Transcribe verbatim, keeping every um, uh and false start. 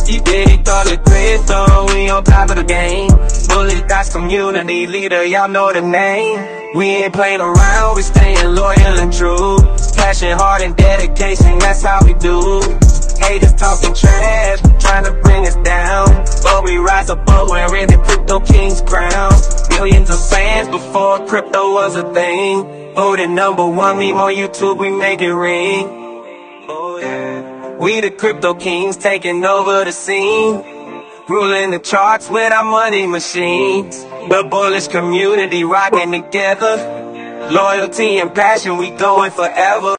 You did it, call it crypto, we on top of the game. Bullet Dots community leader, y'all know the name. We ain't playing around, we staying loyal and true. Passion, heart, and dedication, that's how we do. Haters talking trash, trying to bring us down, but we rise above wearing the Crypto Kings crown. Millions of fans before crypto was a thing. Voted number one meme on YouTube, we make it ring. Oh yeah. We the Crypto Kings taking over the scene, ruling the charts with our money machines. The bullish community rocking together, loyalty and passion, we going forever.